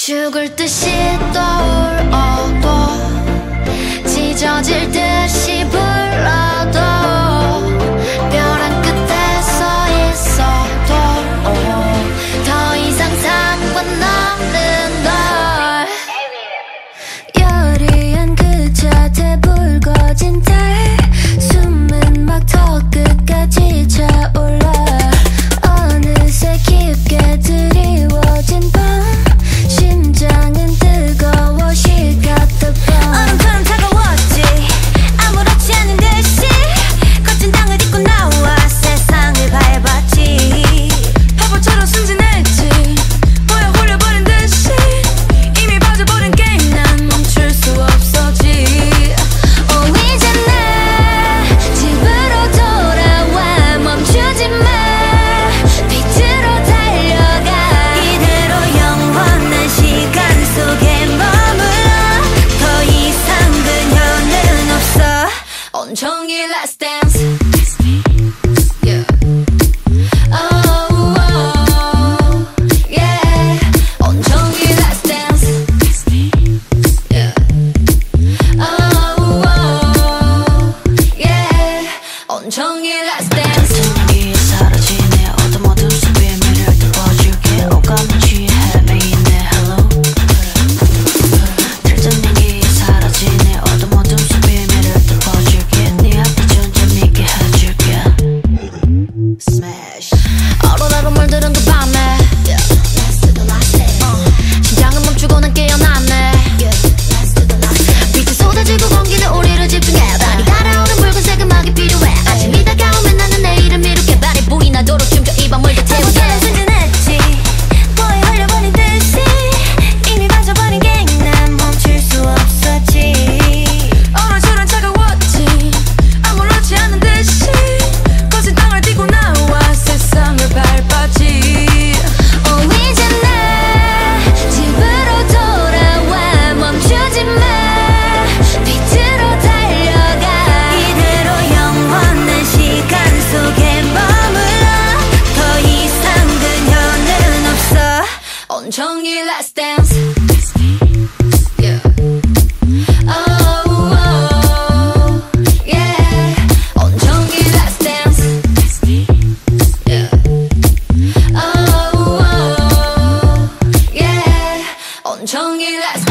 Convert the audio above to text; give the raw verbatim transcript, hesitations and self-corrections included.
죽을 듯이 떠올어도 찢어질 듯이 불러도 벼랑 끝에 서 있어도 더 이상 상관없는 널 여리한 그 자태 붉어진 달 숨은 막 더 끝까지 차올라 어느새 깊게 드리워진 밤 심장은 뜨거워 She got the bomb 얼음처럼 차가웠지 아무렇지 않은 듯이 거친 땅을 딛고 나와 세상을 밟았지 바보처럼 순진했지 보여 홀려버린 듯이 이미 빠져버린 게임 난 멈출 수 없었지 Oh 이제 내 집으로 돌아와 멈추지 마 빛으로 달려가 이대로 영원한 시간 속에 머물러 더 이상 그녀는 없어 온종일 Let's dance Yeah Oh oh Yeah 온종일 Let's dance Yeah Oh oh Yeah 온종일 Let's dance 여기에 사라진 내 어둠 어둠 속 비밀을 덮어줄게 오감에 취해 매일내 hello 들뜬 연기에 사라진 내 어둠 어둠 속 비밀을 덮어줄게 네 앞에 존재 믿게 해줄게 Smash 어로라로 물들은 그 밤에 yeah. Let's do the last dance uh. 심장은 멈추고 난 깨어났네 yeah. Let's do the last dance 빛이 쏟아지고 공기는 우리를 집중해 달이 달아오른 붉은색 음악이 필요해 아침이 다가오면 나는 내일을 미루게 발이 보이나도록 춤춰 이 밤을 다 태우게 바보처럼 순진했지 보여 홀려버린 듯이 이미 빠져버린 게임 난 멈출 수 없었지 얼음처럼 차가웠지 아무렇지 않은 듯이 거친 땅을 딛고 나와 세상을 밟았지 Oh 이제 내 집으로 돌아와 멈추지 마 빛으로 달려가 이대로 영원한 시간 속에 머물러 더 이상 그녀는 없어 온종일 Let's dance Yeah Oh oh Yeah 온종일 Let's dance Yeah Oh oh Yeah 온종일 Let's